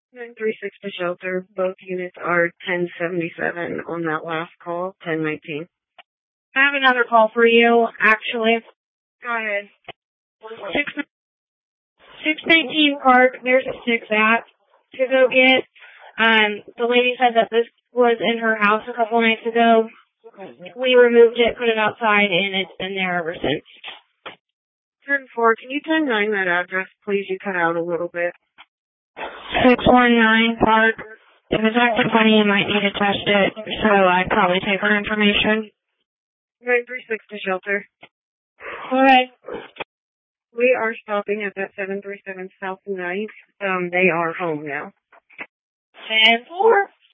936 to shelter. Both units are 1077 on that last call, 1019. I have another call for you, actually. Go ahead. 619 Park, there's a 6 at to go get. The lady said that this was in her house a couple nights ago. We removed it, put it outside, and it's been there ever since. 10-4, can you 10-9 that address, please? You cut out a little bit. 619 Park. If it's acting funny, you might need to test it, so I'd probably take her information. 936 to shelter. Alright. We are stopping at that 737 South 9th. They are home now. 10-4.